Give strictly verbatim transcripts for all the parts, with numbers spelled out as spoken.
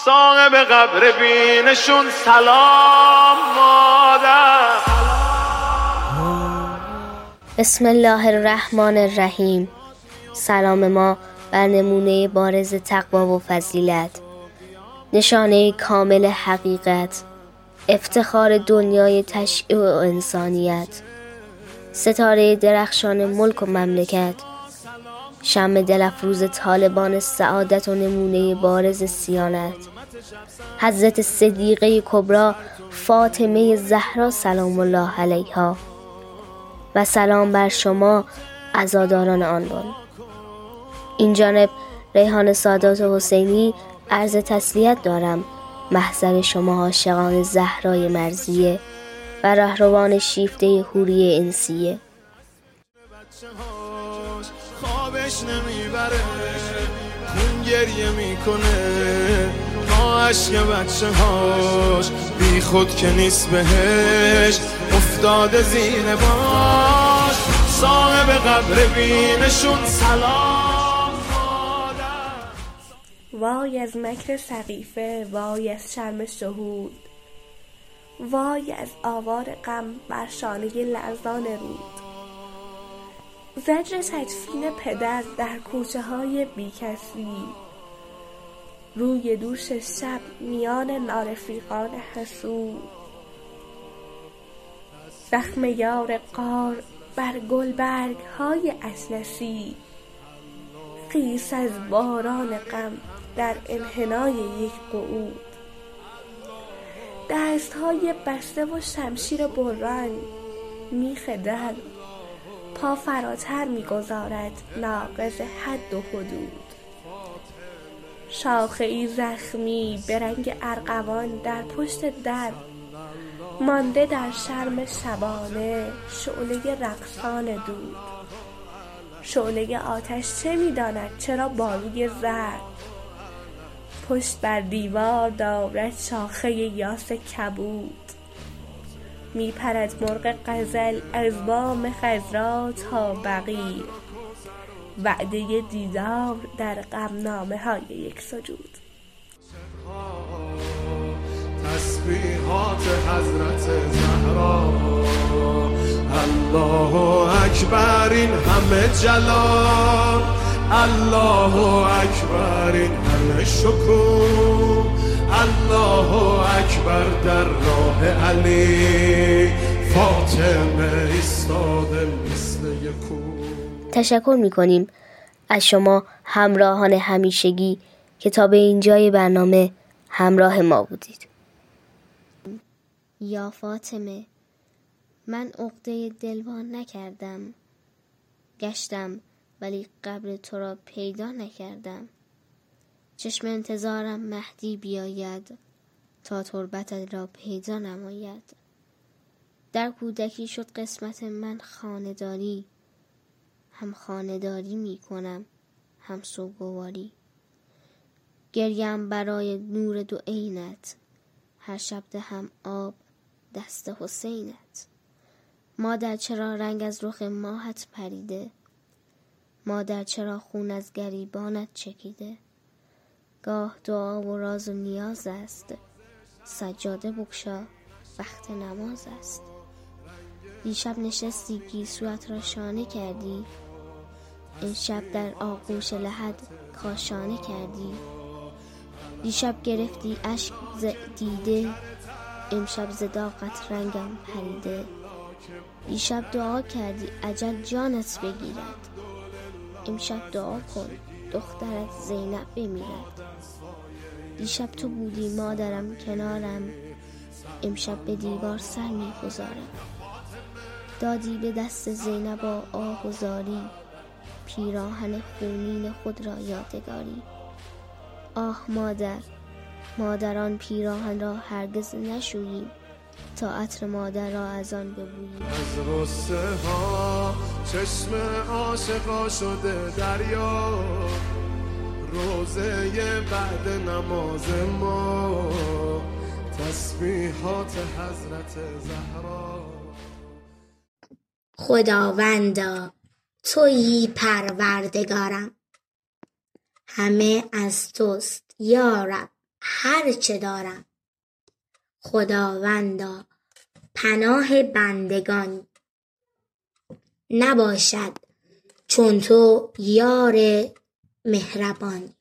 صاحب قبر بینشون سلام مادر. بسم الله الرحمن الرحیم. سلام ما بر نمونه بارز تقوا و فضیلت، نشانه کامل حقیقت، افتخار دنیای تشیع و انسانیت، ستاره درخشان ملک و مملکت، شمع دلفروز طالبان سعادت و نمونه بارز صیانت، حضرت صدیقه کبری فاطمه زهرا سلام الله علیها. و سلام بر شما عزاداران آن. این جانب ریحان سادات حسینی عرض تسلیت دارم محضر شما عاشقان زهرای مرضیه و رهروان شیفته حوری انسیه. خوابش نمیبره اون گریه میکنه ما عشق بچه هاش بی خود که نیست بهش افتاده زیر باش. صاحب قبر بینشون سلام مادر. وای از مکر سقیفه، وای از شرم شهود، وای از آوار غم بر شانه لرزان رود. زجر تدفین پدر در کوچه های بیکسی، روی دوش شب میان نارفیقان حسود. زخم یار غار بر گلبرگ های اطلسی، خیس از باران غم در انحنای یک قعود. دست های بسته و شمشیر بران، میخ در پا فراتر میگذارد ناقض حد و حدود. شاخه ای زخمی به رنگ ارغوان در پشت در، مانده در شرم شبانه شعله رقصان دود. شعله آتش چه میداند چرا باروی زرد، پشت بر دیوار دارد شاخه یاس کبود. میپرد مرغ غزل از بام خضرا تا بقیع، وعده دیدار در غمنامه های یک سجود. تسبیحات حضرت زهرا، الله اکبر این همه جلال، الله اکبر این همه شکوه، الله اکبر در راه علی، فاطمه ایستاده مثل یکو. تشکر میکنیم از شما همراهان همیشگی که تا به اینجای برنامه همراه ما بودید. یا فاطمه، من عقده دلوان نکردم، گشتم ولی قبر تو را پیدا نکردم. چشم انتظارم مهدی بیاید تا تربتت را پیدا نماید. در کودکی شد قسمت من خانه‌داری، هم خانه‌داری می کنم هم سوگواری. گریم برای نور دو عینت، هر شب دهم آب دست حسینت. مادر چرا رنگ از رخ ماهت پریده، مادر چرا خون از گریبانت چکیده. گاه دعا و راز و نیاز است، سجاده بگشا وقت نماز است. دیشب نشستی گیسویت را شانه کردی، این شب در آغوش لحد کاشانه کردی. دیشب گرفتی اشک ز دیده، امشب ز داغت رنگم پریده. دیشب دعا کردی اجل جانت بگیرد، امشب دعا کن دخترت زینب بمیرد. دیشب تو بودی مادرم کنارم، امشب به دیوار سر می‌گذارم. دادی به دست زینب آه و زاری، پیراهن خونین خود را یادگاری. آه مادر، مادران پیراهن را هرگز نشوییم، تا عطر مادر را از آن ببوییم. از غصه ها چشم عاشقا شده دریا، روزه بعد نماز ما تسبیحات حضرت زهرا. خداوندا تویی پروردگارم، همه از توست یا رب، هر چه دارم. خداوندا پناه بندگان، نباشد چون تو یار مهربان.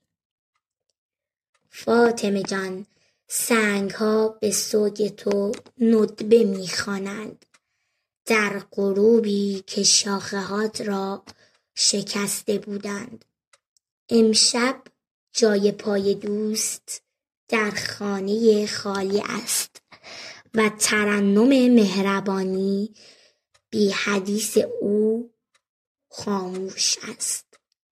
فاطمه جان، سنگ ها به سوی تو ندبه میخوانند، در غروبی که شاخه هات را شکسته بودند. امشب جای پای دوست در خانه خالی است و ترنم مهربانی بی حدیث او خاموش است.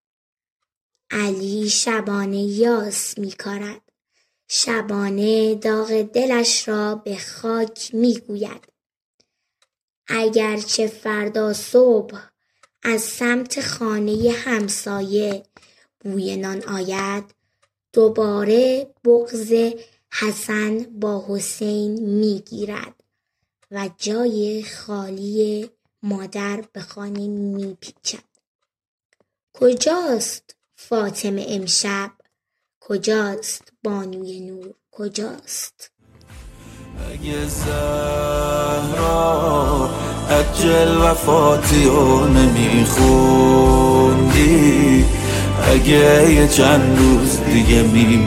علی شبانه یاس می کارد، شبانه داغ دلش را به خاک می گوید. اگرچه فردا صبح از سمت خانه همسایه بوی نان آید، دوباره بغض حسن با حسین می گیرد و جای خالی مادر به خانه می پیچد. کجاست فاطمه امشب؟ کجاست بانوی نور؟ کجاست؟ اگه زهرا عجل وفاتیو نمیخوندی، اگه یه چند روز دیگه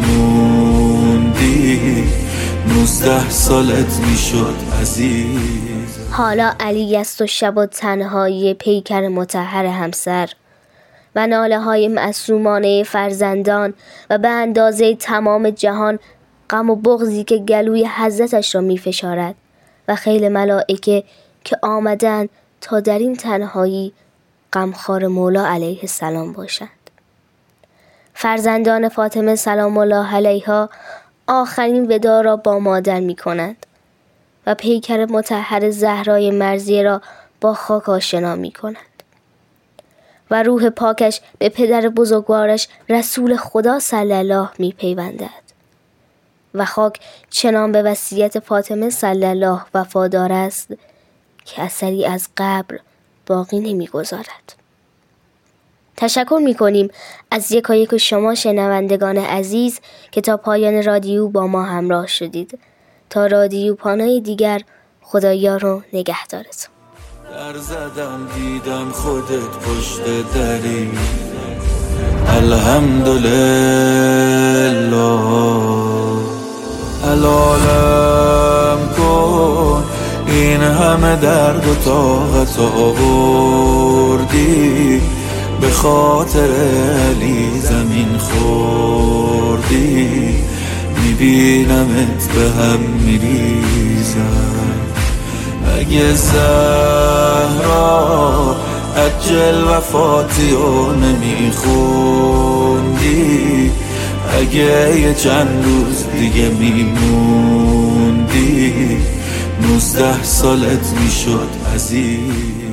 میموندی، نوزده سالت میشد عزیز. حالا علی است و شب و تنهایی پیکر مطهر همسر و ناله های معصومانه فرزندان و به اندازه تمام جهان غم و بغضی که گلوی حضرتش را می فشارد و خیل ملائکه که آمدن تا در این تنهایی غمخوار مولا علیه السلام باشند. فرزندان فاطمه سلام الله علیها آخرین ودا را با مادر می کنند و پیکر مطهر زهرای مرضیه را با خاک آشنا می کنند و روح پاکش به پدر بزرگوارش رسول خدا صلی الله می پیوندد و خاک چنان به وصیت فاطمه صلی الله وفادار است که اثری از قبر باقی نمی گذارد. تشکر می کنیم از یکایک شما شنوندگان عزیز که تا پایان رادیو با ما همراه شدید. تا رادیو پانای دیگر، خدایا رو نگهدارتون. در زدم دیدم خودت پشت دری، الحمدلله. حلالم کن این همه درد و طاقت آوردی، به خاطر علی زمین خوردی، میبینمت به هم میریزم. اگه زهرا عجل وفاتیو نمیخوندی، اگه یه چند روز دیگه میموندی، نوزده سالت میشد عزیز.